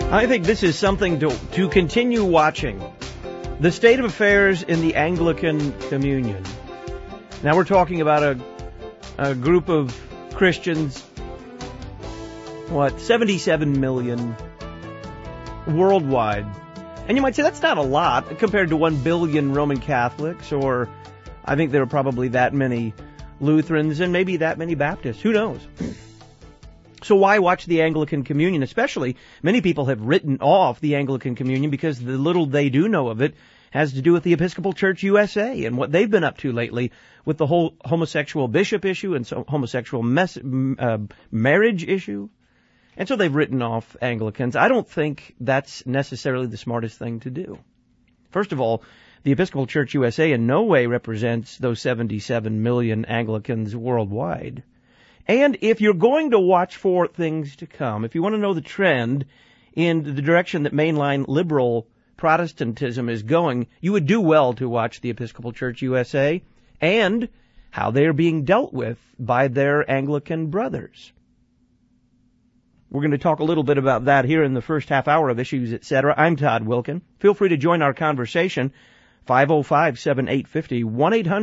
I think this is something to continue watching. The state of affairs in the Anglican Communion. Now we're talking about a group of Christians, 77 million worldwide. And you might say that's not a lot compared to 1 billion Roman Catholics, or I think there are probably that many Lutherans and maybe that many Baptists. Who knows? So why watch the Anglican Communion? Especially, many people have written off the Anglican Communion because the little they do know of it has to do with the Episcopal Church USA and what they've been up to lately with the whole homosexual bishop issue and homosexual marriage issue. And so they've written off Anglicans. I don't think that's necessarily the smartest thing to do. First of all, the Episcopal Church USA in no way represents those 77 million Anglicans worldwide. And if you're going to watch for things to come, if you want to know the trend in the direction that mainline liberal Protestantism is going, you would do well to watch the Episcopal Church USA and how they are being dealt with by their Anglican brothers. We're going to talk a little bit about that here in the first half hour of Issues, Etc. I'm Todd Wilkin. Feel free to join our conversation. 505-7850,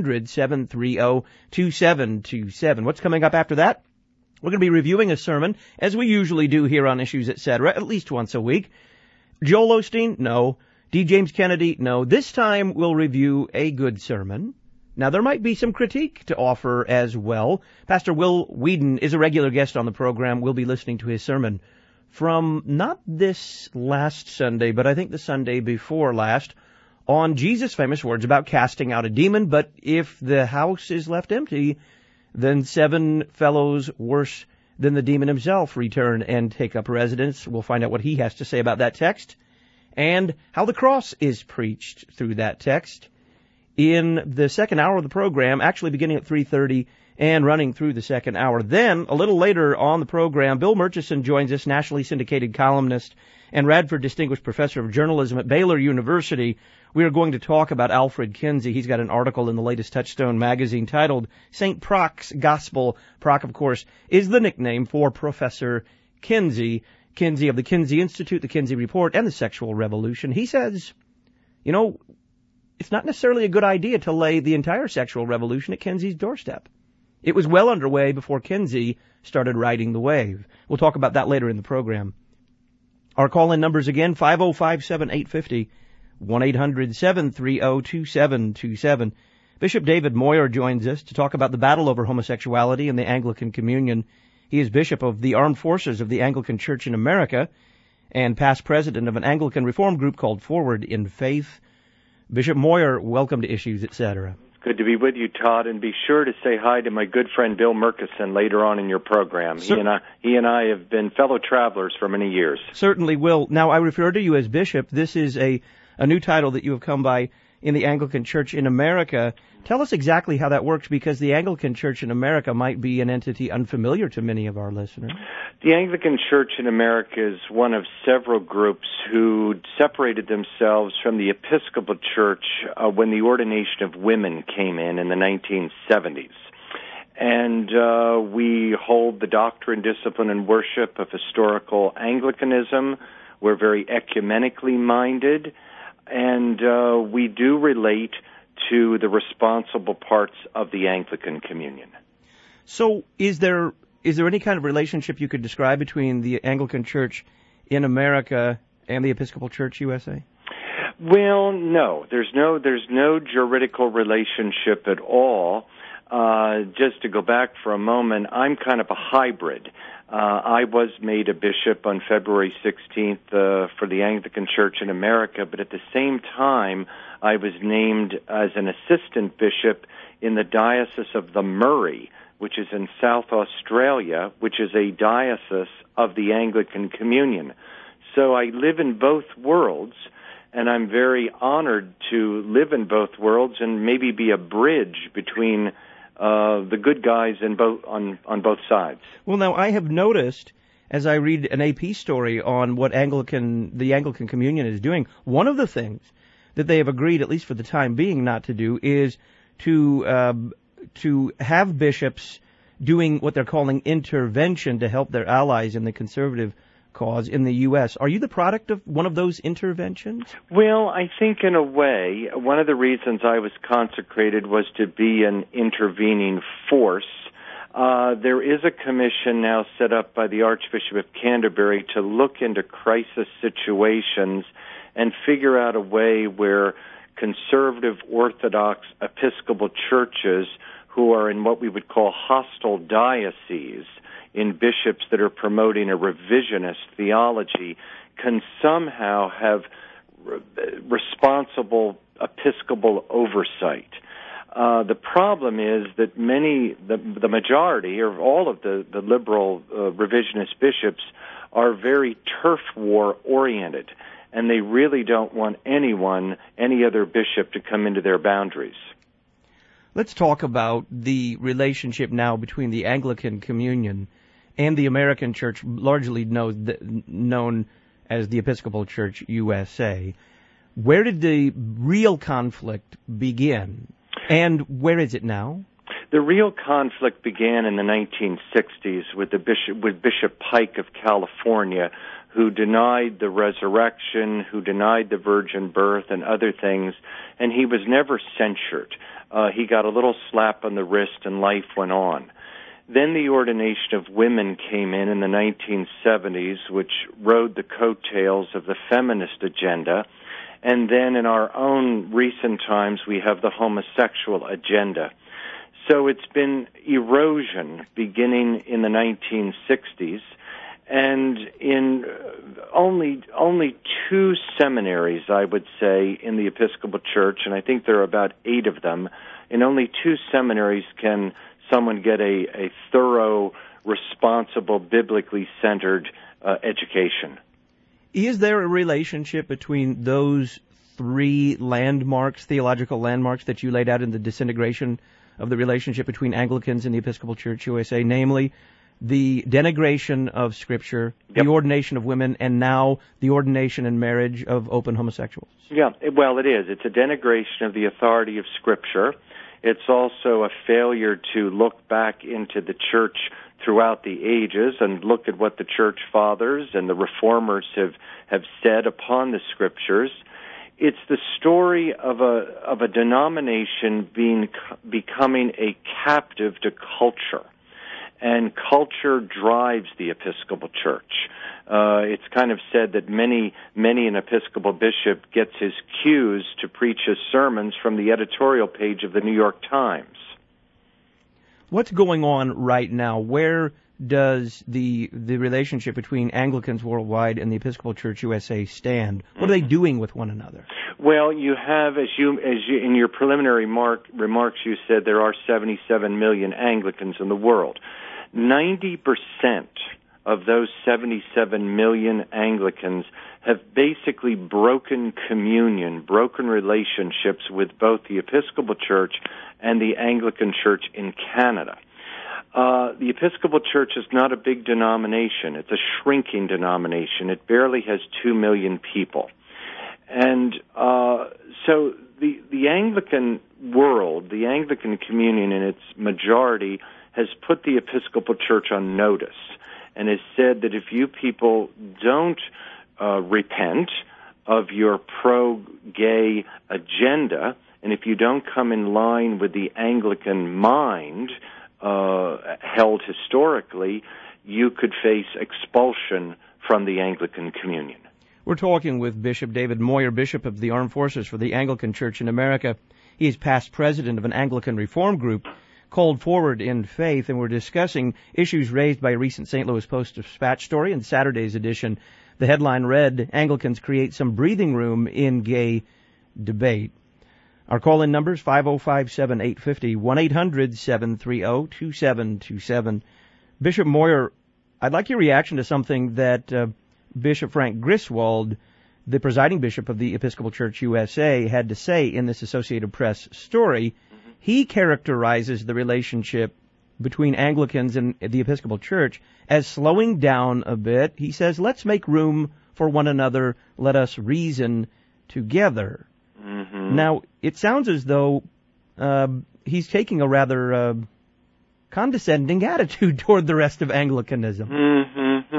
1-800-730-2727. What's coming up after that? We're going to be reviewing a sermon, as we usually do here on Issues, Etc., at least once a week. Joel Osteen? No. D. James Kennedy? No. This time we'll review a good sermon. Now, there might be some critique to offer as well. Pastor Will Whedon is a regular guest on the program. We'll be listening to his sermon from not this last Sunday, but I think the Sunday before last, on Jesus' famous words about casting out a demon. But if the house is left empty, then 7 fellows worse than the demon himself return and take up residence. We'll find out what he has to say about that text and how the cross is preached through that text in the second hour of the program, actually beginning at 3:30 and running through the second hour. Then, a little later on the program, Bill Murchison joins us, nationally syndicated columnist and Radford Distinguished Professor of Journalism at Baylor University. We are going to talk about Alfred Kinsey. He's got an article in the latest Touchstone magazine titled St. Proc's Gospel. Proc, of course, is the nickname for Professor Kinsey. Kinsey of the Kinsey Institute, the Kinsey Report, and the Sexual Revolution. He says, it's not necessarily a good idea to lay the entire sexual revolution at Kinsey's doorstep. It was well underway before Kinsey started riding the wave. We'll talk about that later in the program. Our call-in numbers again, 505-7850, 1-800-730-2727. Bishop David Moyer joins us to talk about the battle over homosexuality in the Anglican Communion. He is Bishop of the Armed Forces of the Anglican Church in America and past president of an Anglican reform group called Forward in Faith. Bishop Moyer, welcome to Issues, Etc. Good to be with you, Todd, and be sure to say hi to my good friend Bill Murchison later on in your program. He and I have been fellow travelers for many years. Certainly will. Now, I refer to you as Bishop. This is a new title that you have come by in the Anglican Church in America. Tell us exactly how that works, because the Anglican Church in America might be an entity unfamiliar to many of our listeners. The Anglican Church in America is one of several groups who separated themselves from the Episcopal Church when the ordination of women came in the 1970s. And we hold the doctrine, discipline, and worship of historical Anglicanism. We're very ecumenically minded, and we do relate to the responsible parts of the Anglican Communion. So is there any kind of relationship you could describe between the Anglican Church in America and the Episcopal Church USA? Well, no. There's no juridical relationship at all. Just to go back for a moment, I'm kind of a hybrid. I was made a bishop on February 16th for the Anglican Church in America, but at the same time, I was named as an assistant bishop in the Diocese of the Murray, which is in South Australia, which is a diocese of the Anglican Communion. So I live in both worlds, and I'm very honored to live in both worlds and maybe be a bridge between the good guys on both sides. Well, now, I have noticed, as I read an AP story on what the Anglican Communion is doing, one of the things that they have agreed, at least for the time being, not to do is to have bishops doing what they're calling intervention to help their allies in the conservative cause in the U.S. Are you the product of one of those interventions? Well, I think in a way, one of the reasons I was consecrated was to be an intervening force. There is a commission now set up by the Archbishop of Canterbury to look into crisis situations and figure out a way where conservative Orthodox Episcopal churches who are in what we would call hostile dioceses, in bishops that are promoting a revisionist theology, can somehow have responsible Episcopal oversight. The problem is that the majority, or all of the liberal revisionist bishops, are very turf war oriented, and they really don't want any other bishop to come into their boundaries. Let's talk about the relationship now between the Anglican Communion and the American Church, largely known as the Episcopal Church USA. Where did the real conflict begin, and where is it now? The real conflict began in the 1960s with Bishop Pike of California, who denied the resurrection, who denied the virgin birth and other things, and he was never censured. He got a little slap on the wrist and life went on. Then the ordination of women came in the 1970s, which rode the coattails of the feminist agenda. And then in our own recent times, we have the homosexual agenda. So it's been erosion beginning in the 1960s. And in only two seminaries, I would say, in the Episcopal Church, and I think there are about 8 of them, in only 2 seminaries can someone get a thorough, responsible, biblically centered education. Is there a relationship between those 3 landmarks, theological landmarks, that you laid out in the disintegration of the relationship between Anglicans and the Episcopal Church USA, namely the denigration of Scripture, Yep. the ordination of women, and now the ordination and marriage of open homosexuals? Yeah, well, it is. It's a denigration of the authority of Scripture. It's also a failure to look back into the church throughout the ages and look at what the church fathers and the reformers have said upon the Scriptures. It's the story of a denomination becoming a captive to culture. And culture drives the Episcopal Church. It's kind of said that many an Episcopal bishop gets his cues to preach his sermons from the editorial page of the New York Times. What's going on right now? Where does the relationship between Anglicans worldwide and the Episcopal Church USA stand? What are they doing with one another? Well, you have, as you in your preliminary remarks, you said there are 77 million Anglicans in the world. 90% of those 77 million Anglicans have basically broken communion, broken relationships with both the Episcopal Church and the Anglican Church in Canada. The Episcopal Church is not a big denomination. It's a shrinking denomination. It barely has 2 million people. And so the Anglican world, the Anglican communion in its majority, has put the Episcopal Church on notice and has said that if you people don't repent of your pro-gay agenda, and if you don't come in line with the Anglican mind held historically, you could face expulsion from the Anglican communion. We're talking with Bishop David Moyer, Bishop of the Armed Forces for the Anglican Church in America. He is past president of an Anglican reform group called Forward in Faith, and we're discussing issues raised by a recent St. Louis Post-Dispatch story. In Saturday's edition, the headline read, "Anglicans Create Some Breathing Room in Gay Debate." Our call-in numbers, 505-7850, 1-800-730-2727. Bishop Moyer, I'd like your reaction to something that Bishop Frank Griswold, the presiding bishop of the Episcopal Church USA, had to say in this Associated Press story. He characterizes the relationship between Anglicans and the Episcopal Church as slowing down a bit. He says, let's make room for one another. Let us reason together. Mm-hmm. Now, it sounds as though he's taking a rather condescending attitude toward the rest of Anglicanism. Mm-hmm, mm-hmm.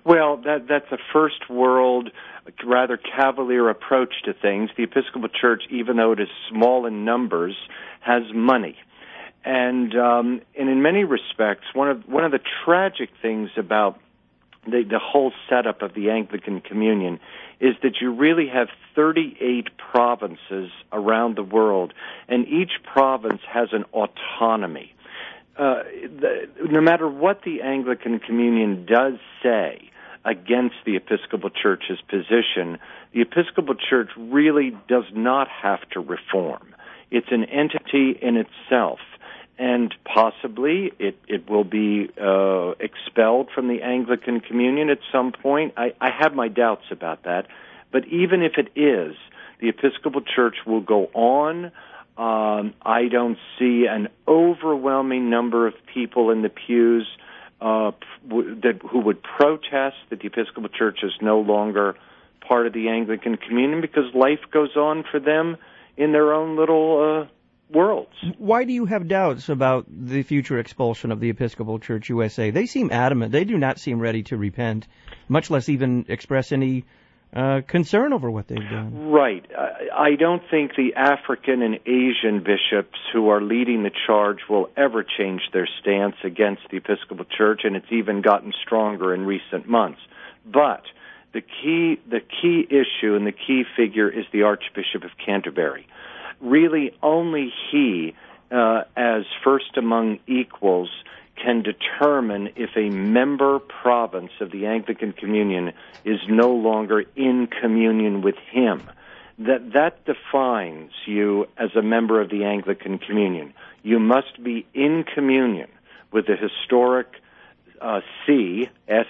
Well, that's a first world, rather cavalier approach to things. The Episcopal Church, even though it is small in numbers, has money. And in many respects, one of the tragic things about the whole setup of the Anglican Communion is that you really have 38 provinces around the world, and each province has an autonomy. No matter what the Anglican Communion does say against the Episcopal Church's position, the Episcopal Church really does not have to reform. It's an entity in itself. And possibly it will be expelled from the Anglican Communion at some point. I have my doubts about that. But even if it is, the Episcopal Church will go on. I don't see an overwhelming number of people in the pews who would protest that the Episcopal Church is no longer part of the Anglican Communion, because life goes on for them in their own little worlds. Why do you have doubts about the future expulsion of the Episcopal Church USA? They seem adamant. They do not seem ready to repent, much less even express any concern over what they've done. Right. I don't think the African and Asian bishops who are leading the charge will ever change their stance against the Episcopal Church, and it's even gotten stronger in recent months. But the key issue and the key figure is the Archbishop of Canterbury. Really, only he, as first among equals, can determine if a member province of the Anglican Communion is no longer in communion with him. That defines you as a member of the Anglican Communion. You must be in communion with the historic See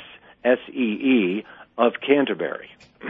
of Canterbury.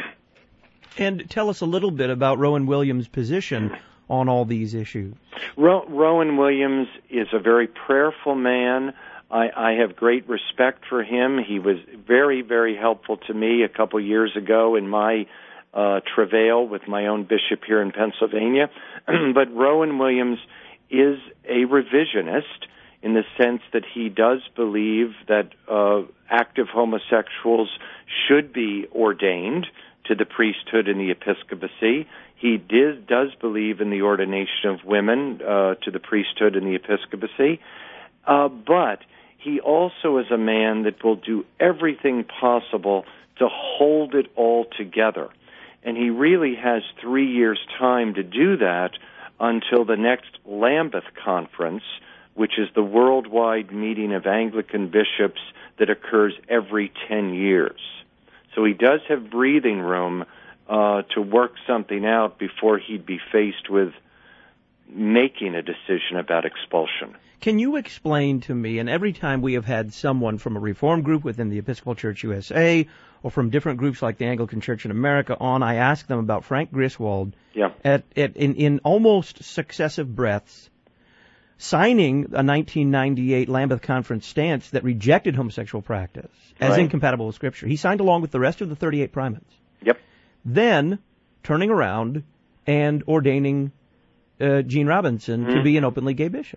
And tell us a little bit about Rowan Williams' position on all these issues. Rowan Williams is a very prayerful man. I have great respect for him. He was very, very helpful to me a couple years ago in my travail with my own bishop here in Pennsylvania. But Rowan Williams is a revisionist in the sense that he does believe that active homosexuals should be ordained to the priesthood and the episcopacy. He does believe in the ordination of women to the priesthood and the episcopacy. But he also is a man that will do everything possible to hold it all together. And he really has 3 years' time to do that until the next Lambeth Conference, which is the worldwide meeting of Anglican bishops that occurs every 10 years. So he does have breathing room to work something out before he'd be faced with making a decision about expulsion. Can you explain to me, and every time we have had someone from a reform group within the Episcopal Church USA or from different groups like the Anglican Church in America on, I ask them about Frank Griswold in almost successive breaths, signing a 1998 Lambeth Conference stance that rejected homosexual practice as incompatible with Scripture. He signed along with the rest of the 38 primates. Yep. Then turning around and ordaining Gene Robinson to be an openly gay bishop.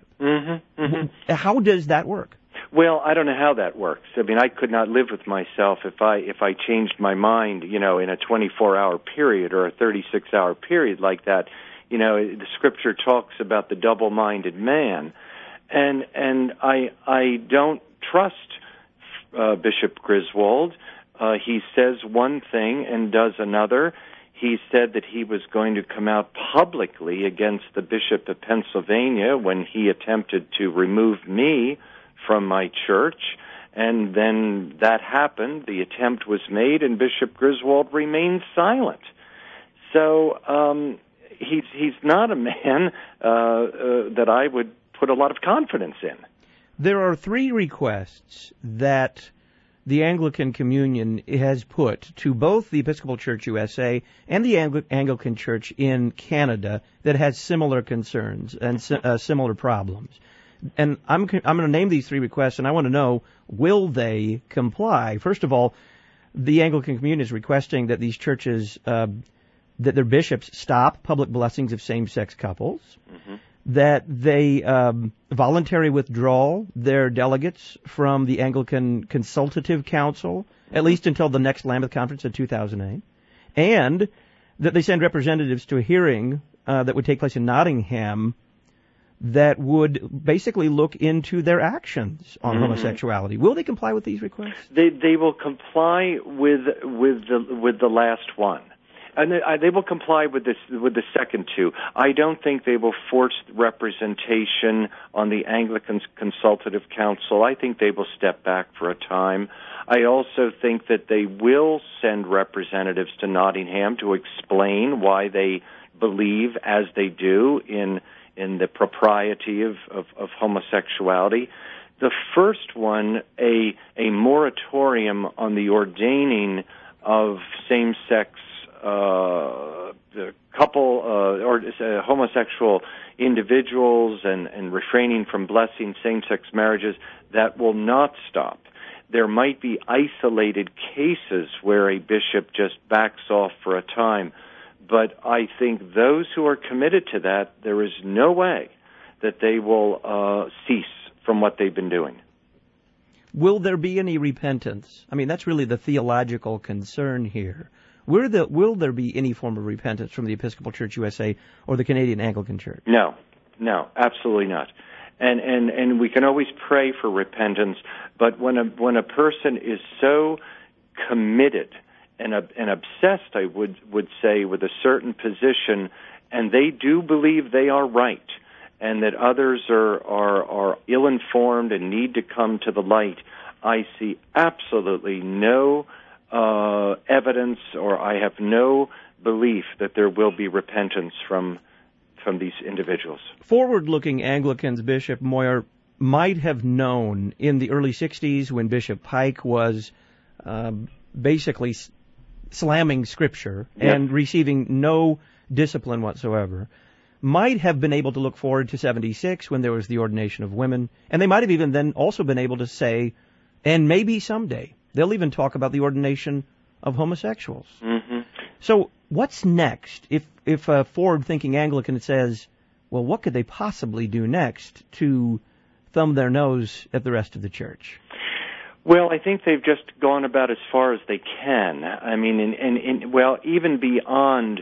How does that work? Well, I don't know how that works. I mean, I could not live with myself if I changed my mind, in a 24-hour period or a 36-hour period like that. The Scripture talks about the double-minded man, and I don't trust Bishop Griswold. He says one thing and does another. He said that he was going to come out publicly against the Bishop of Pennsylvania when he attempted to remove me from my church, and then that happened. The attempt was made, and Bishop Griswold remained silent. So he's not a man that I would put a lot of confidence in. There are 3 requests that the Anglican Communion has put to both the Episcopal Church USA and the Anglican Church in Canada that has similar concerns and similar problems. And I'm going to name these 3 requests, and I want to know, will they comply? First of all, the Anglican Communion is requesting that these churches, that their bishops stop public blessings of same-sex couples, that they voluntarily withdraw their delegates from the Anglican Consultative Council, at least until the next Lambeth Conference in 2008, and that they send representatives to a hearing that would take place in Nottingham that would basically look into their actions on homosexuality. Will they comply with these requests? They will comply with the last one. And they will comply with the second two. I don't think they will force representation on the Anglican Consultative Council. I think they will step back for a time. I also think that they will send representatives to Nottingham to explain why they believe as they do in the propriety of homosexuality. The first one, a moratorium on the ordaining of same-sex homosexual individuals and refraining from blessing same-sex marriages, that will not stop. There might be isolated cases where a bishop just backs off for a time, but I think those who are committed to that, there is no way that they will cease from what they've been doing. Will there be any repentance? I mean, that's really the theological concern here. Will there be any form of repentance from the Episcopal Church USA or the Canadian Anglican Church? No, absolutely not. And we can always pray for repentance, but when a person is so committed and obsessed, I would say, with a certain position, and they do believe they are right, and that others are ill-informed and need to come to the light, I see absolutely no evidence, or I have no belief that there will be repentance from these individuals. Forward-looking Anglicans, Bishop Moyer, might have known in the early 60s when Bishop Pike was basically slamming Scripture and receiving no discipline whatsoever, might have been able to look forward to 76 when there was the ordination of women, and they might have even then also been able to say, and maybe someday, they'll even talk about the ordination of homosexuals. Mm-hmm. So what's next if a forward-thinking Anglican says, well, what could they possibly do next to thumb their nose at the rest of the church? Well, I think they've just gone about as far as they can. I mean, even beyond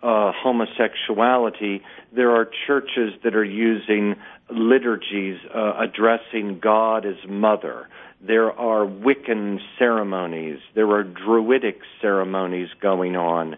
homosexuality, there are churches that are using liturgies addressing God as Mother. There are Wiccan ceremonies. There are Druidic ceremonies going on.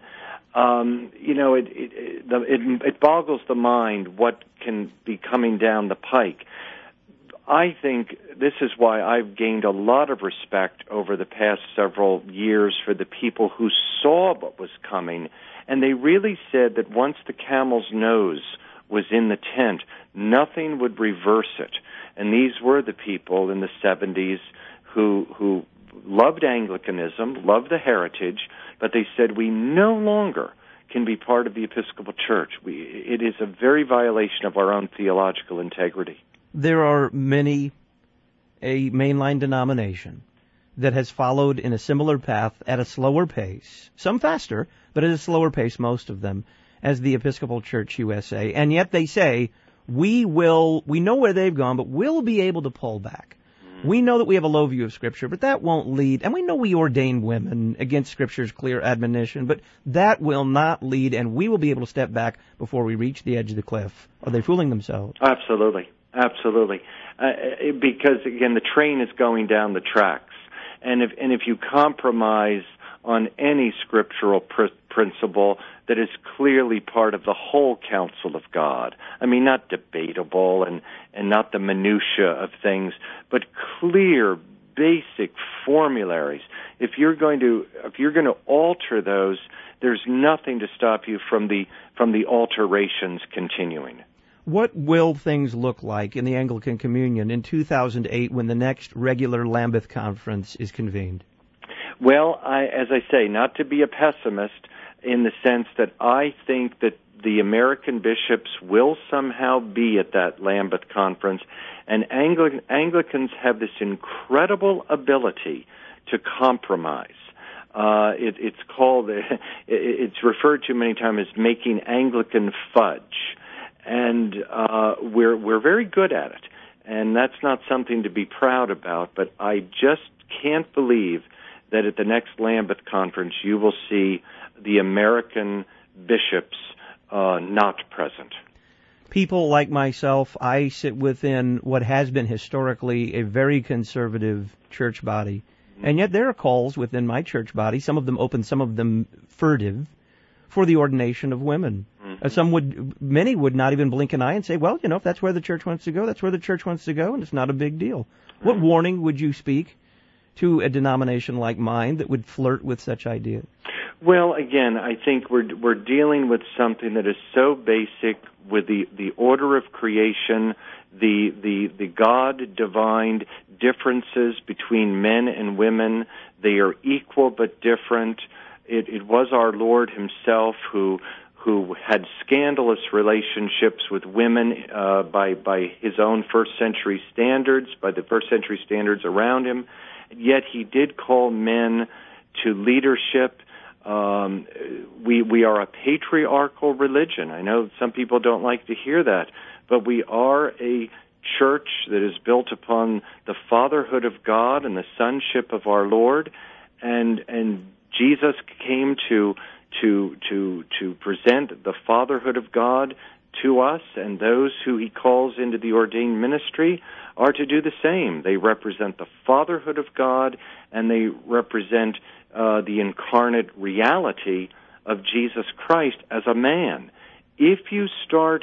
It boggles the mind what can be coming down the pike. I think this is why I've gained a lot of respect over the past several years for the people who saw what was coming, and they really said that once the camel's nose was in the tent, nothing would reverse it. And these were the people in the 70s who loved Anglicanism, loved the heritage, but they said we no longer can be part of the Episcopal Church. It is a very violation of our own theological integrity. There are many, a mainline denomination that has followed in a similar path at a slower pace, some faster, but at a slower pace, most of them, as the Episcopal Church USA. And yet they say, we know where they've gone, but we'll be able to pull back. We know that we have a low view of Scripture, but that won't lead, and we know we ordain women against Scripture's clear admonition, but that will not lead, and we will be able to step back before we reach the edge of the cliff. Are they fooling themselves? Absolutely. Because, again, the train is going down the tracks. And if you compromise on any scriptural principle that is clearly part of the whole counsel of God, I mean, not debatable and not the minutia of things, but clear, basic formularies. If you're going to alter those, there's nothing to stop you from the alterations continuing. What will things look like in the Anglican Communion in 2008 when the next regular Lambeth Conference is convened? Well, as I say, not to be a pessimist in the sense that I think that the American bishops will somehow be at that Lambeth Conference, and Anglicans have this incredible ability to compromise. It's referred to many times as making Anglican fudge. And we're very good at it, and that's not something to be proud about, but I just can't believe that at the next Lambeth Conference you will see the American bishops not present. People like myself, I sit within what has been historically a very conservative church body. And yet there are calls within my church body, some of them open, some of them furtive, for the ordination of women. Many would not even blink an eye and say, well, if that's where the church wants to go, that's where the church wants to go, and it's not a big deal. What warning would you speak to a denomination like mine that would flirt with such ideas? Well, again, I think we're dealing with something that is so basic with the order of creation, the God-divined differences between men and women. They are equal but different. It was our Lord himself who had scandalous relationships with women by his own first century standards, by the first century standards around him. Yet he did call men to leadership. We are a patriarchal religion. I know some people don't like to hear that, but we are a church that is built upon the fatherhood of God and the sonship of our Lord, and Jesus came to present the fatherhood of God to us, and those who he calls into the ordained ministry are to do the same. They represent the fatherhood of God, and they represent the incarnate reality of Jesus Christ as a man. If you start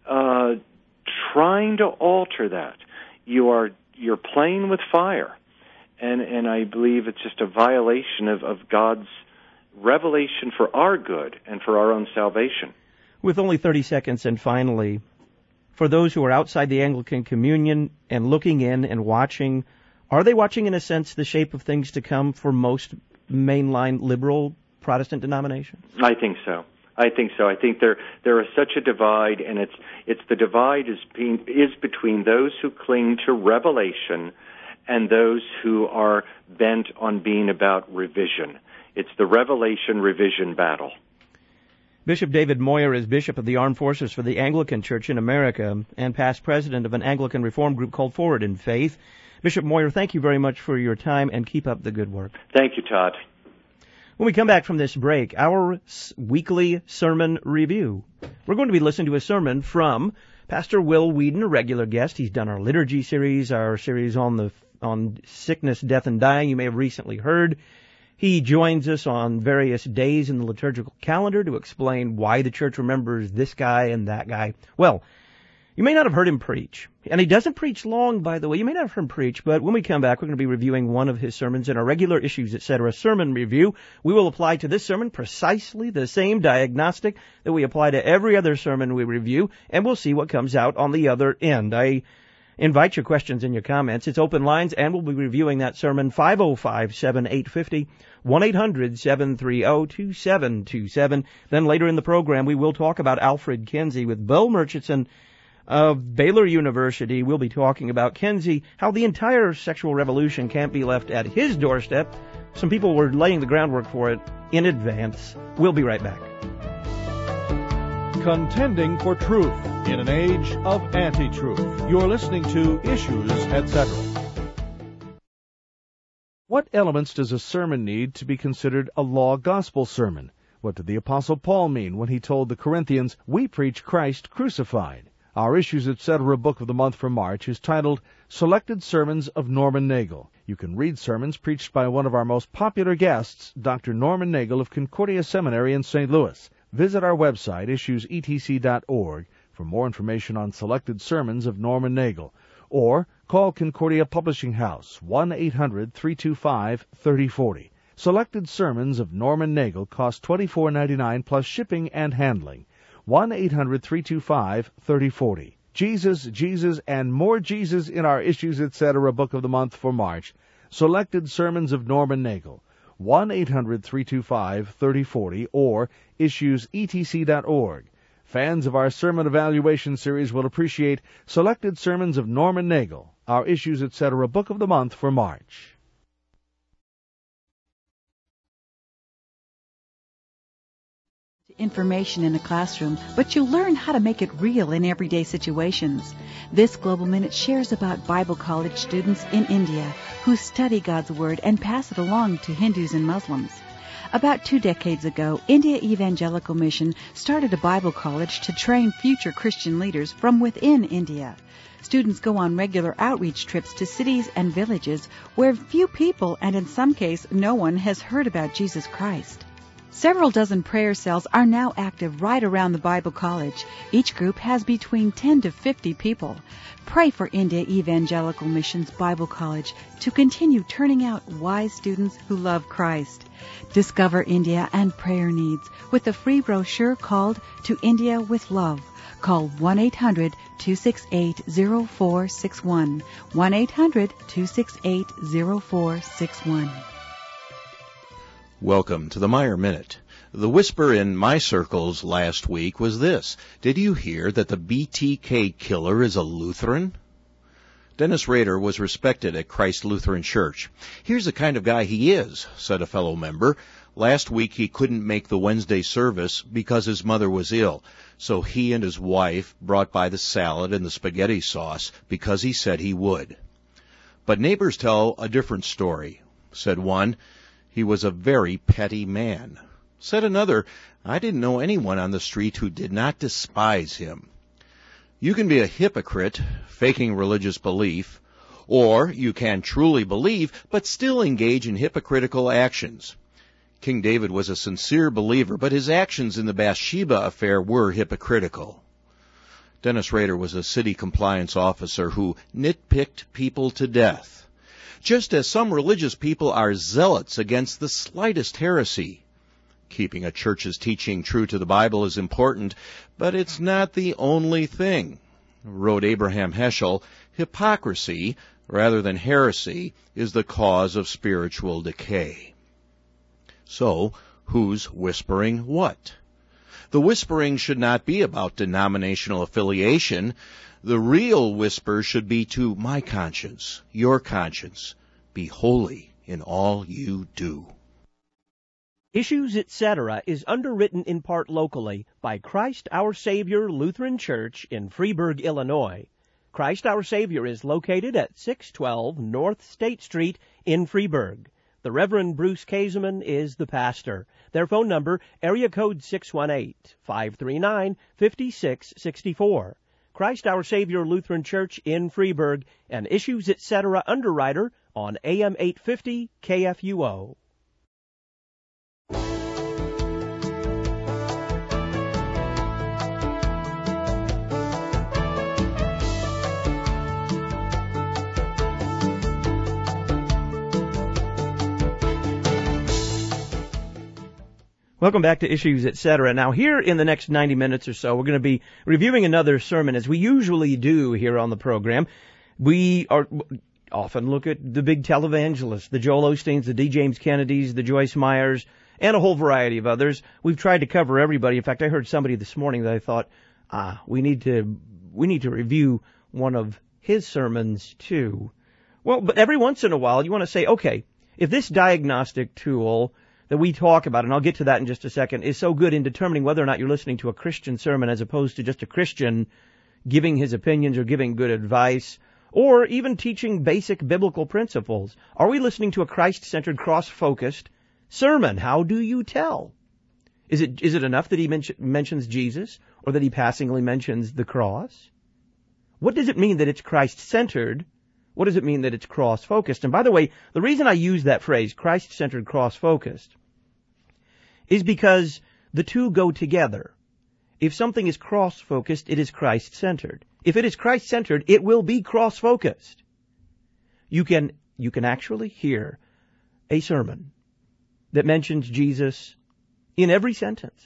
trying to alter that, you're playing with fire, and I believe it's just a violation of God's revelation for our good and for our own salvation. With only 30 seconds, and finally, for those who are outside the Anglican Communion and looking in and watching, are they watching, in a sense, the shape of things to come for most mainline liberal Protestant denominations? I think so. I think there is such a divide, and it's the divide is between those who cling to revelation and those who are bent on being about revision. It's the revelation-revision battle. Bishop David Moyer is Bishop of the Armed Forces for the Anglican Church in America and past president of an Anglican reform group called Forward in Faith. Bishop Moyer, thank you very much for your time, and keep up the good work. Thank you, Todd. When we come back from this break, our weekly sermon review. We're going to be listening to a sermon from Pastor Will Whedon, a regular guest. He's done our liturgy series, our series on sickness, death, and dying. You may have recently heard. He joins us on various days in the liturgical calendar to explain why the church remembers this guy and that guy. Well, you may not have heard him preach. And he doesn't preach long, by the way. You may not have heard him preach, but when we come back, we're going to be reviewing one of his sermons in our regular Issues, Etc. sermon review. We will apply to this sermon precisely the same diagnostic that we apply to every other sermon we review, and we'll see what comes out on the other end. I invite your questions and your comments. It's open lines, and we'll be reviewing that sermon 505-7850, 1-800-730-2727. Then later in the program, we will talk about Alfred Kinsey with Bill Murchison of Baylor University. We'll be talking about Kinsey, how the entire sexual revolution can't be left at his doorstep. Some people were laying the groundwork for it in advance. We'll be right back. Contending for truth in an age of anti-truth. You're listening to Issues, Etc. What elements does a sermon need to be considered a law gospel sermon? What did the Apostle Paul mean when he told the Corinthians, "We preach Christ crucified"? Our Issues, Etc. book of the month for March is titled Selected Sermons of Norman Nagel. You can read sermons preached by one of our most popular guests, Dr. Norman Nagel of Concordia Seminary in St. Louis. Visit our website, issuesetc.org, for more information on selected sermons of Norman Nagel, or call Concordia Publishing House, 1-800-325-3040. Selected sermons of Norman Nagel cost $24.99 plus shipping and handling. 1-800-325-3040. Jesus, Jesus, and more Jesus in our Issues, Etc. book of the month for March. Selected sermons of Norman Nagel. 1-800-325-3040 or issuesetc.org. Fans of our sermon evaluation series will appreciate Selected Sermons of Norman Nagel, our Issues, Etc. book of the month for March. Information in a classroom, but you'll learn how to make it real in everyday situations. This Global Minute shares about Bible college students in India who study God's Word and pass it along to Hindus and Muslims. About 2 decades ago, India Evangelical Mission started a Bible college to train future Christian leaders from within India. Students go on regular outreach trips to cities and villages where few people, and in some cases no one, has heard about Jesus Christ. Several dozen prayer cells are now active right around the Bible College. Each group has between 10 to 50 people. Pray for India Evangelical Mission's Bible College to continue turning out wise students who love Christ. Discover India and prayer needs with a free brochure called To India with Love. Call 1-800-268-0461. 1-800-268-0461. Welcome to the Meyer Minute. The whisper in my circles last week was this: did you hear that the BTK killer is a Lutheran? Dennis Rader was respected at Christ Lutheran Church. Here's the kind of guy he is, said a fellow member. Last week he couldn't make the Wednesday service because his mother was ill, so he and his wife brought by the salad and the spaghetti sauce because he said he would. But neighbors tell a different story. Said one, he was a very petty man. Said another, I didn't know anyone on the street who did not despise him. You can be a hypocrite, faking religious belief, or you can truly believe, but still engage in hypocritical actions. King David was a sincere believer, but his actions in the Bathsheba affair were hypocritical. Dennis Rader was a city compliance officer who nitpicked people to death. Just as some religious people are zealots against the slightest heresy. Keeping a church's teaching true to the Bible is important, but it's not the only thing. Wrote Abraham Heschel, hypocrisy, rather than heresy, is the cause of spiritual decay. So, who's whispering what? The whispering should not be about denominational affiliation. The real whisper should be to my conscience, your conscience. Be holy in all you do. Issues, Etc. is underwritten in part locally by Christ Our Savior Lutheran Church in Freeburg, Illinois. Christ Our Savior is located at 612 North State Street in Freeburg. The Reverend Bruce Kaseman is the pastor. Their phone number, area code 618-539-5664. Christ Our Savior Lutheran Church in Freeburg, and Issues, Etc. underwriter on AM 850 KFUO. Welcome back to Issues, Etc. Now, here in the next 90 minutes or so, we're going to be reviewing another sermon, as we usually do here on the program. We often look at the big televangelists, the Joel Osteens, the D. James Kennedys, the Joyce Meyers, and a whole variety of others. We've tried to cover everybody. In fact, I heard somebody this morning that I thought, we need to review one of his sermons too. Well, but every once in a while, you want to say, okay, if this diagnostic tool that we talk about, and I'll get to that in just a second, is so good in determining whether or not you're listening to a Christian sermon as opposed to just a Christian giving his opinions or giving good advice, or even teaching basic biblical principles. Are we listening to a Christ-centered, cross-focused sermon? How do you tell? Is it enough that he mentions Jesus, or that he passingly mentions the cross? What does it mean that it's Christ-centered? What does it mean that it's cross-focused? And by the way, the reason I use that phrase, Christ-centered, cross-focused, is because the two go together. If something is cross-focused, it is Christ-centered. If it is Christ-centered, it will be cross-focused. You can actually hear a sermon that mentions Jesus in every sentence.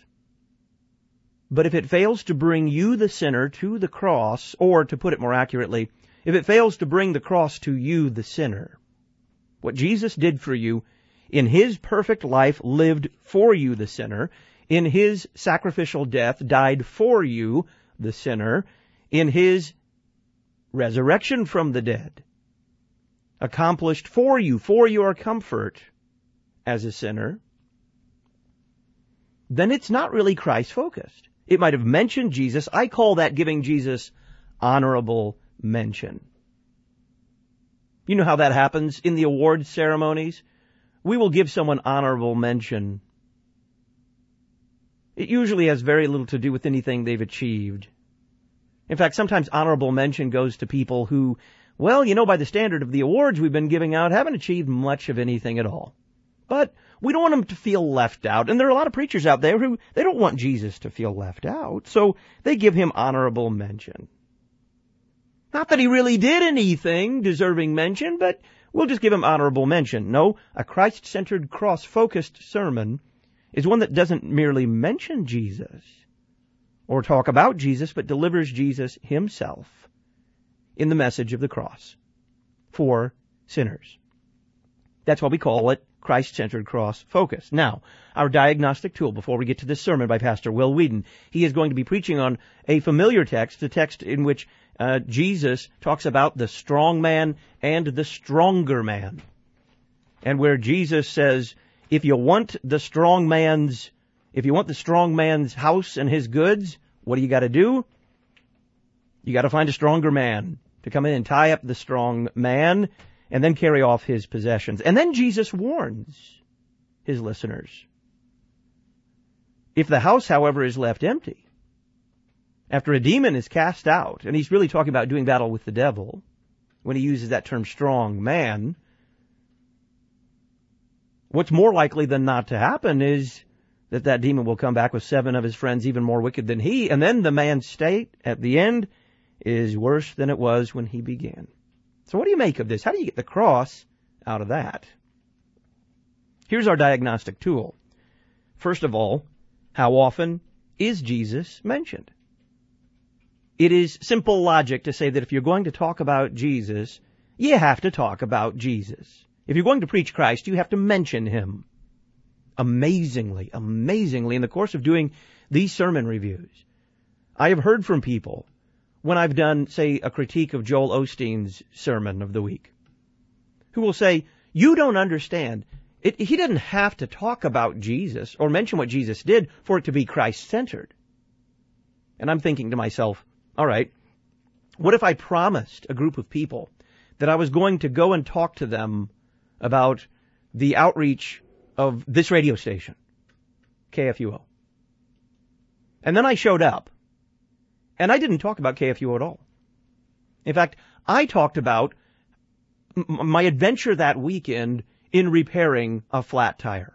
But if it fails to bring you, the sinner, to the cross, or to put it more accurately, if it fails to bring the cross to you, the sinner, what Jesus did for you in his perfect life, lived for you, the sinner, in his sacrificial death, died for you, the sinner, in his resurrection from the dead, accomplished for you, for your comfort as a sinner, then it's not really Christ-focused. It might have mentioned Jesus. I call that giving Jesus honorable mention. You know how that happens in the awards ceremonies? We will give someone honorable mention. It usually has very little to do with anything they've achieved. In fact, sometimes honorable mention goes to people who, well, by the standard of the awards we've been giving out, haven't achieved much of anything at all. But we don't want them to feel left out. And there are a lot of preachers out there who, they don't want Jesus to feel left out. So they give him honorable mention. Not that he really did anything deserving mention, but we'll just give him honorable mention. No, a Christ-centered, cross-focused sermon is one that doesn't merely mention Jesus or talk about Jesus, but delivers Jesus himself in the message of the cross for sinners. That's why we call it Christ-centered, cross-focus. Now, our diagnostic tool before we get to this sermon by Pastor Will Whedon. He is going to be preaching on a familiar text, a text in which Jesus talks about the strong man and the stronger man. And where Jesus says, if you want the strong man's house and his goods, what do you got to do? You got to find a stronger man to come in and tie up the strong man and then carry off his possessions. And then Jesus warns his listeners. If the house, however, is left empty, after a demon is cast out, and he's really talking about doing battle with the devil, when he uses that term strong man, what's more likely than not to happen is that demon will come back with 7 of his friends even more wicked than he, and then the man's state at the end is worse than it was when he began. So what do you make of this? How do you get the cross out of that? Here's our diagnostic tool. First of all, how often is Jesus mentioned? It is simple logic to say that if you're going to talk about Jesus, you have to talk about Jesus. If you're going to preach Christ, you have to mention him. Amazingly, in the course of doing these sermon reviews, I have heard from people when I've done, say, a critique of Joel Osteen's sermon of the week, who will say, you don't understand. He didn't have to talk about Jesus or mention what Jesus did for it to be Christ-centered. And I'm thinking to myself, all right, what if I promised a group of people that I was going to go and talk to them about the outreach of this radio station, KFUO. And then I showed up, and I didn't talk about KFUO at all. In fact, I talked about my adventure that weekend in repairing a flat tire.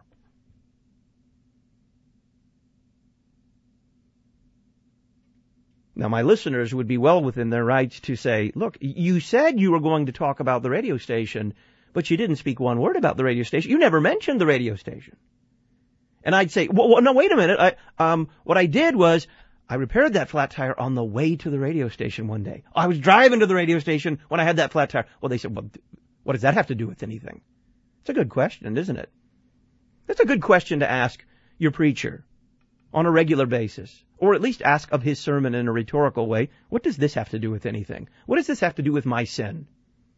Now, my listeners would be well within their rights to say, look, you said you were going to talk about the radio station, but you didn't speak one word about the radio station. You never mentioned the radio station. And I'd say, well, no, wait a minute. What I did was I repaired that flat tire on the way to the radio station one day. I was driving to the radio station when I had that flat tire. Well, they said, well, what does that have to do with anything? It's a good question, isn't it? That's a good question to ask your preacher on a regular basis, or at least ask of his sermon in a rhetorical way. What does this have to do with anything? What does this have to do with my sin?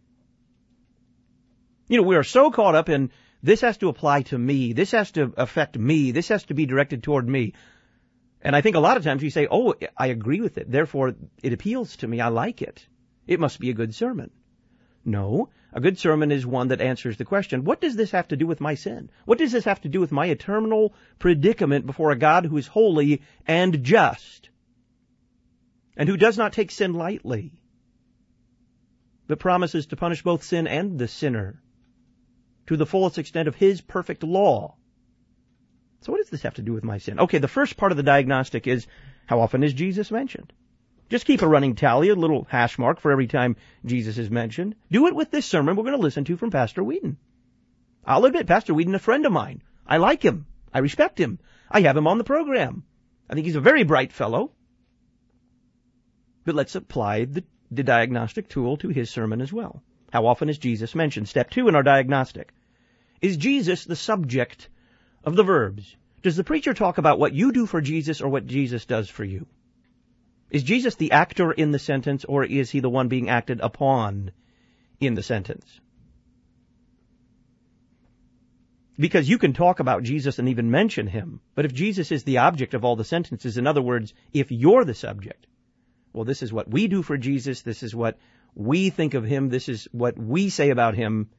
We are so caught up in this has to apply to me, this has to affect me, this has to be directed toward me. And I think a lot of times we say, oh, I agree with it, therefore it appeals to me, I like it. It must be a good sermon. No, a good sermon is one that answers the question, what does this have to do with my sin? What does this have to do with my eternal predicament before a God who is holy and just, and who does not take sin lightly, but promises to punish both sin and the sinner to the fullest extent of his perfect law? So what does this have to do with my sin? Okay, the first part of the diagnostic is, how often is Jesus mentioned? Just keep a running tally, a little hash mark for every time Jesus is mentioned. Do it with this sermon we're going to listen to from Pastor Whedon. I'll admit, Pastor Whedon, a friend of mine. I like him. I respect him. I have him on the program. I think he's a very bright fellow. But let's apply the diagnostic tool to his sermon as well. How often is Jesus mentioned? Step 2 in our diagnostic. Is Jesus the subject of the verbs? Does the preacher talk about what you do for Jesus or what Jesus does for you? Is Jesus the actor in the sentence, or is he the one being acted upon in the sentence? Because you can talk about Jesus and even mention him, but if Jesus is the object of all the sentences, in other words, if you're the subject, well, this is what we do for Jesus, this is what we think of him, this is what we say about him.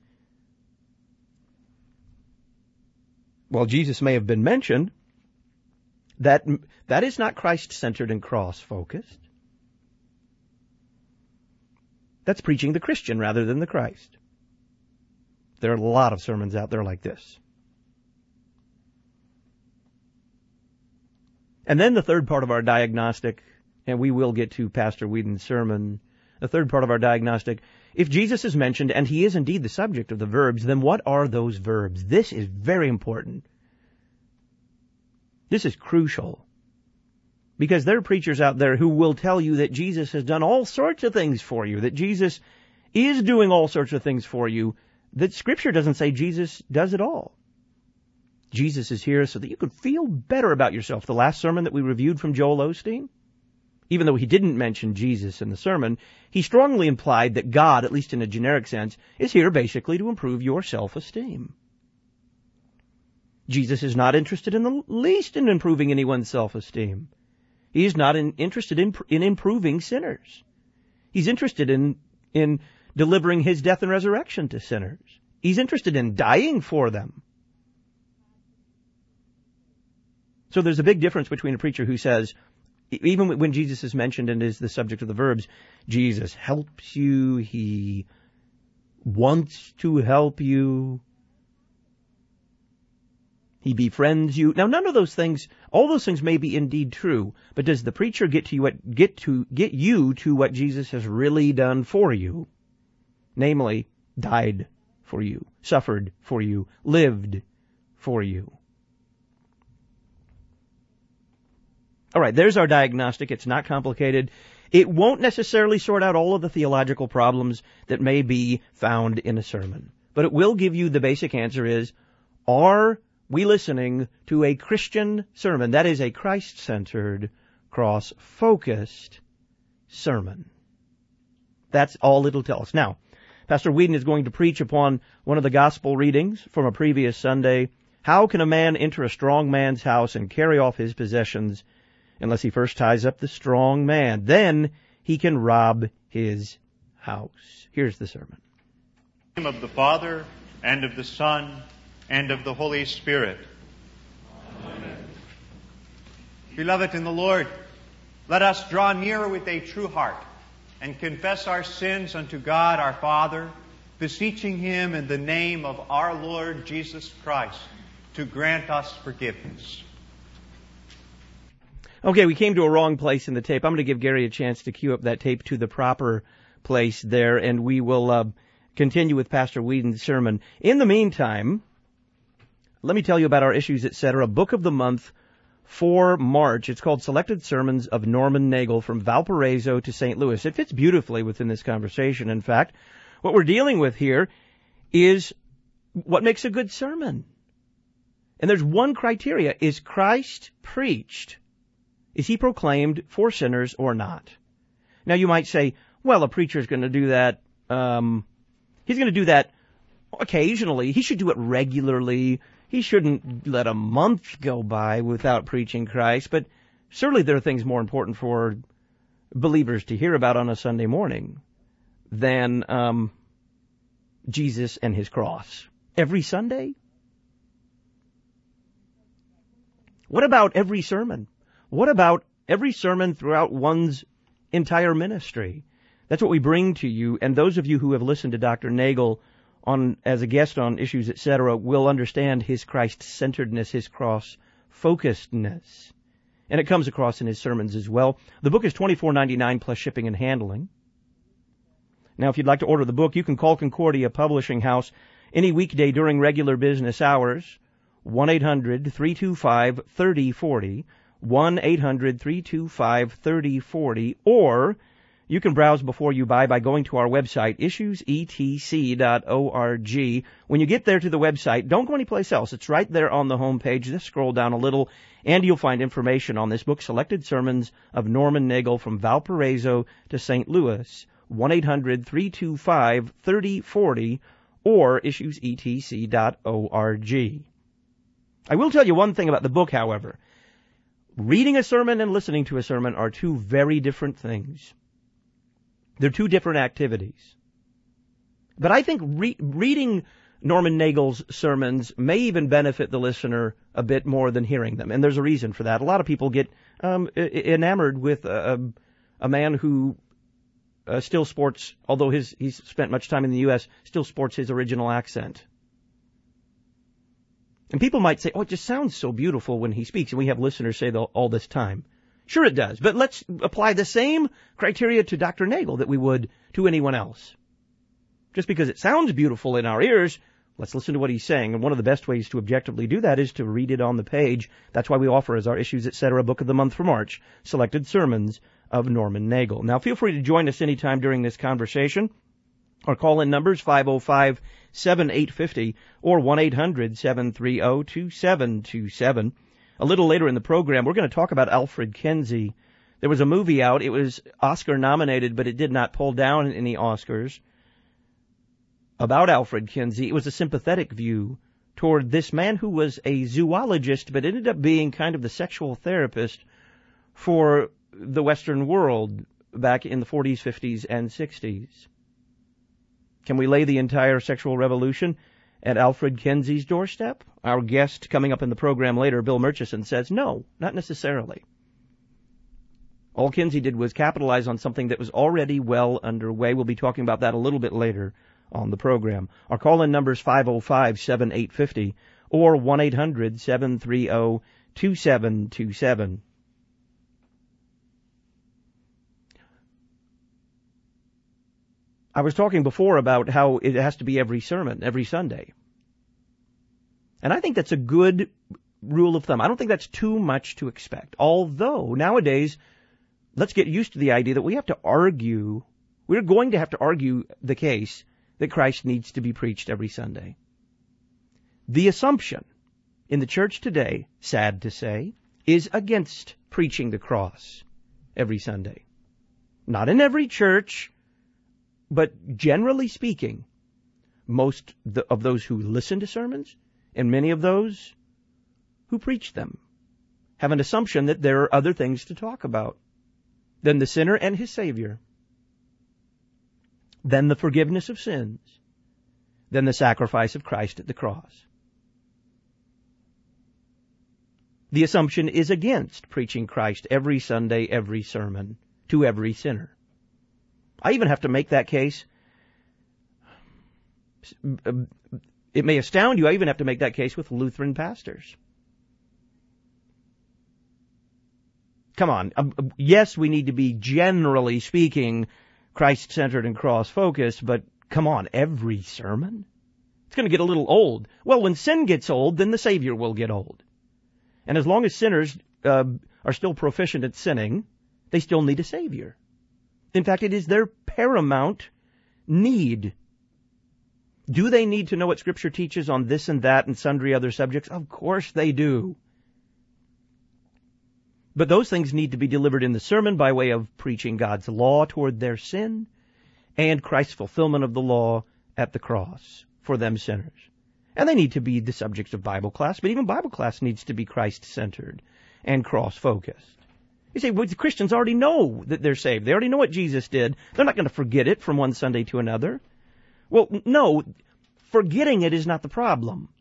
Well, Jesus may have been mentioned. That is not Christ-centered and cross-focused. That's preaching the Christian rather than the Christ. There are a lot of sermons out there like this. And then the third part of our diagnostic, and we will get to Pastor Whedon's sermon, the third part of our diagnostic, if Jesus is mentioned, and he is indeed the subject of the verbs, then what are those verbs? This is very important. This is crucial. Because there are preachers out there who will tell you that Jesus has done all sorts of things for you, that Jesus is doing all sorts of things for you, that Scripture doesn't say Jesus does it all. Jesus is here so that you could feel better about yourself. The last sermon that we reviewed from Joel Osteen, even though he didn't mention Jesus in the sermon, he strongly implied that God, at least in a generic sense, is here basically to improve your self-esteem. Jesus is not interested in the least in improving anyone's self-esteem. He is not interested in improving sinners. He's interested in delivering his death and resurrection to sinners. He's interested in dying for them. So there's a big difference between a preacher who says, even when Jesus is mentioned and is the subject of the verbs, Jesus helps you, he wants to help you, he befriends you. Now, none of those things, all those things may be indeed true, but does the preacher get you to what Jesus has really done for you? Namely, died for you, suffered for you, lived for you. All right, there's our diagnostic. It's not complicated. It won't necessarily sort out all of the theological problems that may be found in a sermon. But it will give you the basic answer is, are we listening to a Christian sermon? That is a Christ-centered, cross-focused sermon. That's all it'll tell us. Now, Pastor Whedon is going to preach upon one of the gospel readings from a previous Sunday. How can a man enter a strong man's house and carry off his possessions unless he first ties up the strong man? Then he can rob his house. Here's the sermon. In the name of the Father, and of the Son, and of the Holy Spirit. Amen. Beloved in the Lord, let us draw near with a true heart and confess our sins unto God our Father, beseeching Him in the name of our Lord Jesus Christ to grant us forgiveness. Okay, we came to a wrong place in the tape. I'm going to give Gary a chance to cue up that tape to the proper place there, and we will continue with Pastor Whedon's sermon. In the meantime, let me tell you about our Issues, Etc. book of the month for March. It's called Selected Sermons of Norman Nagel from Valparaiso to St. Louis. It fits beautifully within this conversation. In fact, what we're dealing with here is what makes a good sermon. And there's one criteria. Is Christ preached? Is he proclaimed for sinners or not? Now you might say, well, a preacher's going to do that. He's going to do that occasionally. He should do it regularly. He shouldn't let a month go by without preaching Christ. But certainly there are things more important for believers to hear about on a Sunday morning than Jesus and his cross. Every Sunday? What about every sermon? What about every sermon throughout one's entire ministry? That's what we bring to you, and those of you who have listened to Dr. Nagel as a guest on Issues, Etc., will understand his Christ-centeredness, his cross-focusedness. And it comes across in his sermons as well. The book is $24.99 plus shipping and handling. Now, if you'd like to order the book, you can call Concordia Publishing House any weekday during regular business hours, 1-800-325-3040, 1-800-325-3040, or you can browse before you buy by going to our website, issuesetc.org. When you get there to the website, don't go anyplace else. It's right there on the home page. Just scroll down a little, and you'll find information on this book, Selected Sermons of Norman Nagel from Valparaiso to St. Louis, 1-800-325-3040, or issuesetc.org. I will tell you one thing about the book, however. Reading a sermon and listening to a sermon are two very different things. They're two different activities. But I think reading Norman Nagel's sermons may even benefit the listener a bit more than hearing them, and there's a reason for that. A lot of people get enamored with a man who still sports, although he's spent much time in the U.S., still sports his original accent. And people might say, oh, it just sounds so beautiful when he speaks, and we have listeners say all this time. Sure it does, but let's apply the same criteria to Dr. Nagel that we would to anyone else. Just because it sounds beautiful in our ears, let's listen to what he's saying. And one of the best ways to objectively do that is to read it on the page. That's why we offer as our Issues Etc. Book of the Month for March, selected sermons of Norman Nagel. Now, feel free to join us anytime during this conversation. Our call-in numbers 505-7850 or 1-800-730-2727. A little later in the program, we're going to talk about Alfred Kinsey. There was a movie out. It was Oscar-nominated, but it did not pull down any Oscars. About Alfred Kinsey, it was a sympathetic view toward this man who was a zoologist, but ended up being kind of the sexual therapist for the Western world back in the 40s, 50s, and 60s. Can we lay the entire sexual revolution at Alfred Kinsey's doorstep? Our guest coming up in the program later, Bill Murchison, says no, not necessarily. All Kinsey did was capitalize on something that was already well underway. We'll be talking about that a little bit later on the program. Our call-in number is 505-7850 or 1-800-730-2727. I was talking before about how it has to be every sermon, every Sunday. And I think that's a good rule of thumb. I don't think that's too much to expect. Although, nowadays, let's get used to the idea that we have to argue, we're going to have to argue the case that Christ needs to be preached every Sunday. The assumption in the church today, sad to say, is against preaching the cross every Sunday. Not in every church, but generally speaking, most of those who listen to sermons and many of those who preach them have an assumption that there are other things to talk about than the sinner and his Savior, than the forgiveness of sins, than the sacrifice of Christ at the cross. The assumption is against preaching Christ every Sunday, every sermon, to every sinner. I even have to make that case. It may astound you, I even have to make that case with Lutheran pastors. Come on. Yes, we need to be, generally speaking, Christ-centered and cross-focused, but come on, every sermon? It's going to get a little old. Well, when sin gets old, then the Savior will get old. And as long as sinners are still proficient at sinning, they still need a Savior. In fact, it is their paramount need. Do they need to know what Scripture teaches on this and that and sundry other subjects? Of course they do. But those things need to be delivered in the sermon by way of preaching God's law toward their sin and Christ's fulfillment of the law at the cross for them sinners. And they need to be the subjects of Bible class, but even Bible class needs to be Christ-centered and cross-focused. You say, well, the Christians already know that they're saved. They already know what Jesus did. They're not going to forget it from one Sunday to another. Well, no, forgetting it is not the problem.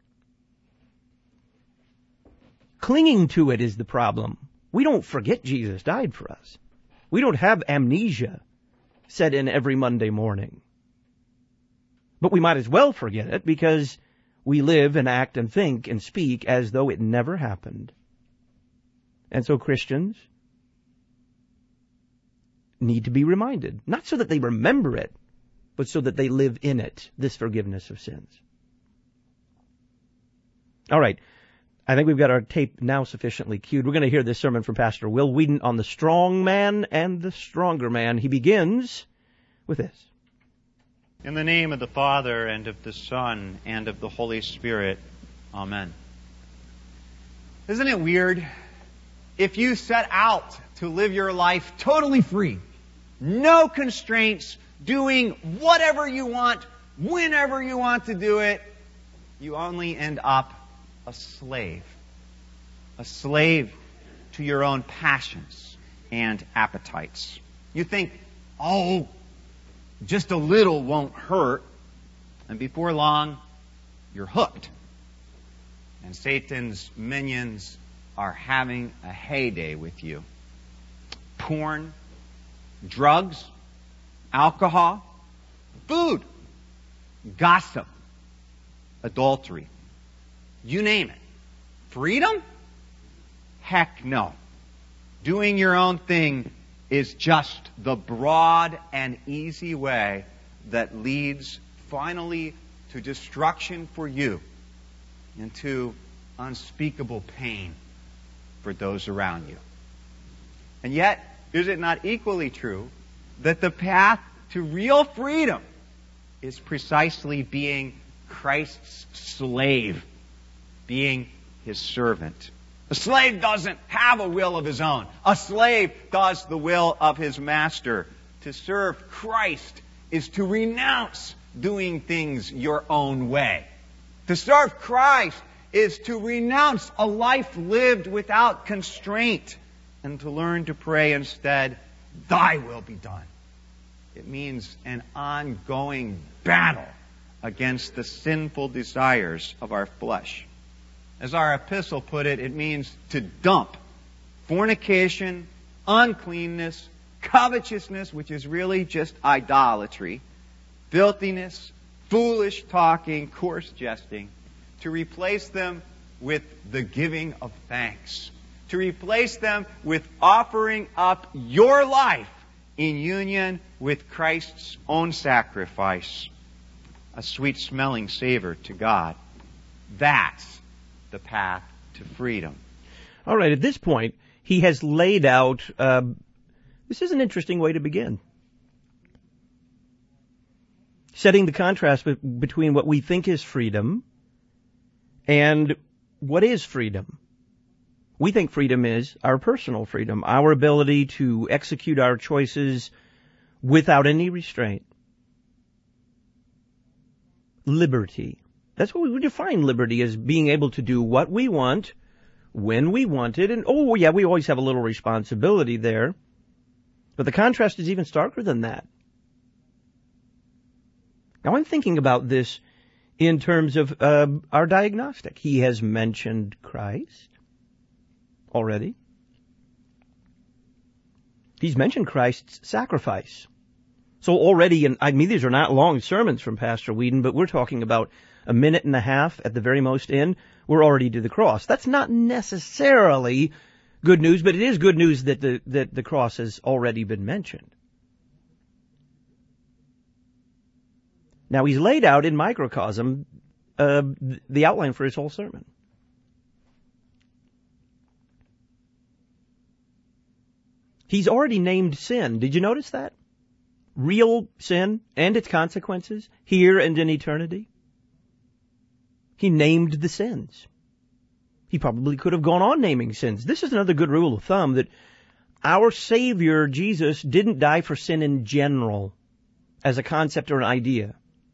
Clinging to it is the problem. We don't forget Jesus died for us. We don't have amnesia set in every Monday morning. But we might as well forget it because we live and act and think and speak as though it never happened. And so Christians need to be reminded, not so that they remember it, but so that they live in it, this forgiveness of sins. All right. I think we've got our tape now sufficiently cued. We're going to hear this sermon from Pastor Will Whedon on the strong man and the stronger man. He begins with this. In the name of the Father, and of the Son, and of the Holy Spirit. Amen. Isn't it weird? If you set out to live your life totally free, no constraints, doing whatever you want, whenever you want to do it, you only end up a slave. a slave to your own passions and appetites. You think, oh, just a little won't hurt, and before long, you're hooked. And Satan's minions are having a heyday with you. Porn, drugs, alcohol, food, gossip, adultery. You name it. Freedom? Heck no. Doing your own thing is just the broad and easy way that leads finally to destruction for you and to unspeakable pain for those around you. And yet, is it not equally true that the path to real freedom is precisely being Christ's slave, being His servant? A slave doesn't have a will of his own. A slave does the will of his master. To serve Christ is to renounce doing things your own way. To serve Christ is to renounce a life lived without constraint and to learn to pray instead, Thy will be done. It means an ongoing battle against the sinful desires of our flesh. As our epistle put it, it means to dump fornication, uncleanness, covetousness, which is really just idolatry, filthiness, foolish talking, coarse jesting, to replace them with the giving of thanks, to replace them with offering up your life in union with Christ's own sacrifice, a sweet-smelling savor to God. That's the path to freedom. All right, at this point, he has laid out, this is an interesting way to begin. Setting the contrast between what we think is freedom and what is freedom. We think freedom is our personal freedom, our ability to execute our choices without any restraint. Liberty. That's what we define liberty as, being able to do what we want, when we want it, and oh yeah, we always have a little responsibility there. But the contrast is even starker than that. Now I'm thinking about this in terms of our diagnostic. He has mentioned Christ already. He's mentioned Christ's sacrifice. So already, and I mean, these are not long sermons from Pastor Whedon, but we're talking about a minute and a half at the very most in. We're already to the cross. That's not necessarily good news, but it is good news that the cross has already been mentioned. Now he's laid out in microcosm the outline for his whole sermon. He's already named sin. Did you notice that? Real sin and its consequences, here and in eternity. He named the sins. He probably could have gone on naming sins. This is another good rule of thumb, that our Savior, Jesus, didn't die for sin in general, as a concept or an idea.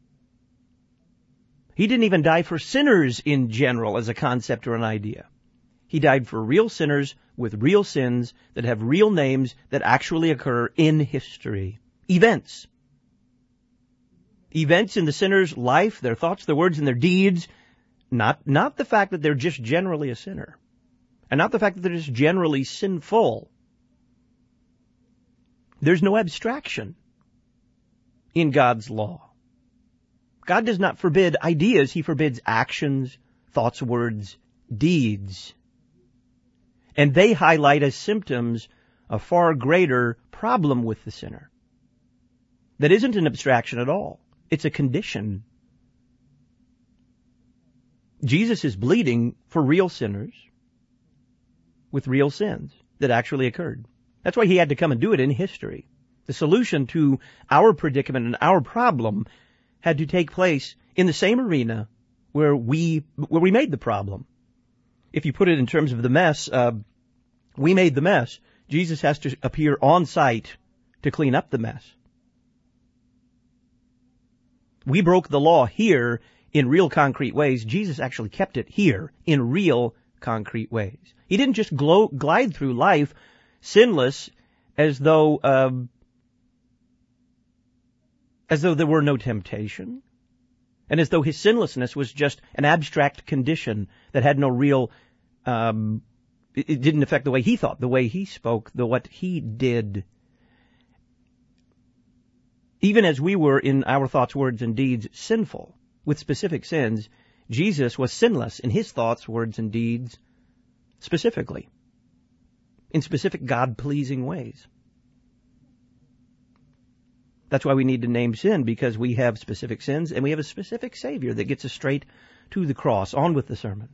He didn't even die for sinners in general, as a concept or an idea. He died for real sinners with real sins that have real names that actually occur in history. Events. Events in the sinner's life, their thoughts, their words, and their deeds. Not the fact that they're just generally a sinner. And not the fact that they're just generally sinful. There's no abstraction in God's law. God does not forbid ideas. He forbids actions, thoughts, words, deeds. And they highlight as symptoms a far greater problem with the sinner. That isn't an abstraction at all. It's a condition. Jesus is bleeding for real sinners with real sins that actually occurred. That's why he had to come and do it in history. The solution to our predicament and our problem had to take place in the same arena where we made the problem. If you put it in terms of the mess, we made the mess. Jesus has to appear on site to clean up the mess. We broke the law here in real concrete ways. Jesus actually kept it here in real concrete ways. He didn't just glide through life sinless as though there were no temptation, and as though his sinlessness was just an abstract condition that had no real, it didn't affect the way he thought, the way he spoke, what he did. Even as we were in our thoughts, words, and deeds sinful, with specific sins, Jesus was sinless in his thoughts, words, and deeds specifically, in specific God-pleasing ways. That's why we need to name sin, because we have specific sins and we have a specific Savior that gets us straight to the cross. On with the sermon.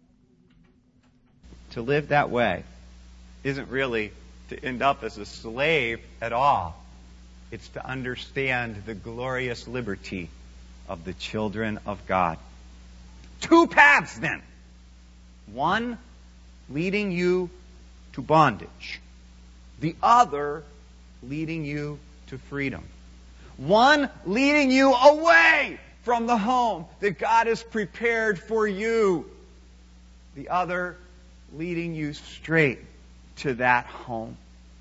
To live that way isn't really to end up as a slave at all. It's to understand the glorious liberty of the children of God. Two paths, then. One leading you to bondage. The other leading you to freedom. One leading you away from the home that God has prepared for you. The other leading you straight to that home.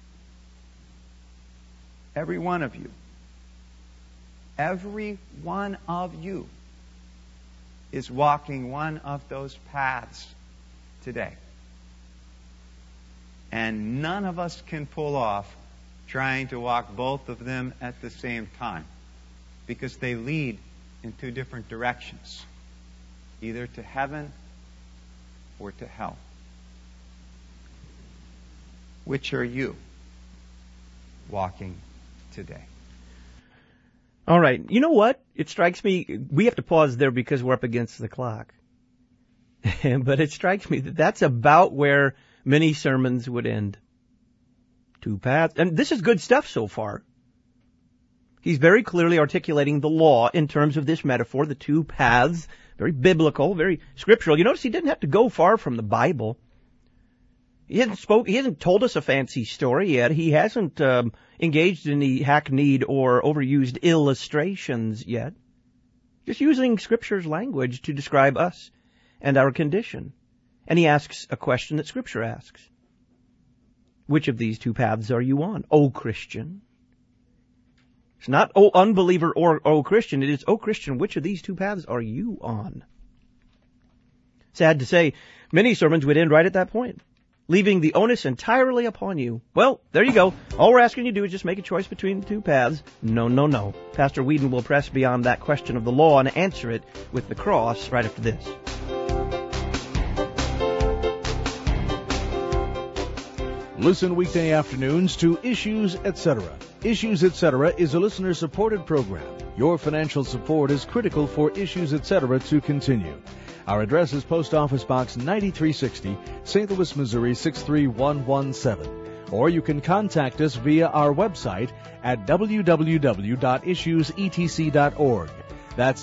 Every one of you is walking one of those paths today. And none of us can pull off trying to walk both of them at the same time, because they lead in two different directions, either to heaven or to hell. Which are you walking today? All right. You know what? It strikes me, we have to pause there because we're up against the clock. But it strikes me that that's about where many sermons would end. Two paths. And this is good stuff so far. He's very clearly articulating the law in terms of this metaphor, the two paths, very biblical, very scriptural. You notice he didn't have to go far from the Bible. He hasn't told us a fancy story yet. He hasn't engaged in the hackneyed or overused illustrations yet. Just using Scripture's language to describe us and our condition. And he asks a question that Scripture asks. Which of these two paths are you on, O Christian? It's not, O unbeliever or O Christian. It is, O Christian, which of these two paths are you on? Sad to say, many sermons would end right at that point, leaving the onus entirely upon you. Well, there you go. All we're asking you to do is just make a choice between the two paths. No. Pastor Whedon will press beyond that question of the law and answer it with the cross right after this. Listen weekday afternoons to Issues Etc. Issues Etc. is a listener-supported program. Your financial support is critical for Issues Etc. to continue. Our address is Post Office Box 9360, St. Louis, Missouri 63117. Or you can contact us via our website at www.issuesetc.org. That's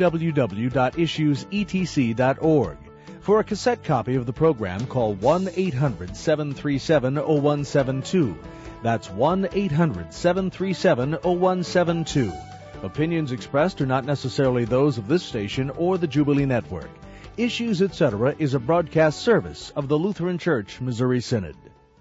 www.issuesetc.org. For a cassette copy of the program, call 1-800-737-0172. That's 1-800-737-0172. Opinions expressed are not necessarily those of this station or the Jubilee Network. Issues Etc. is a broadcast service of the Lutheran Church Missouri Synod.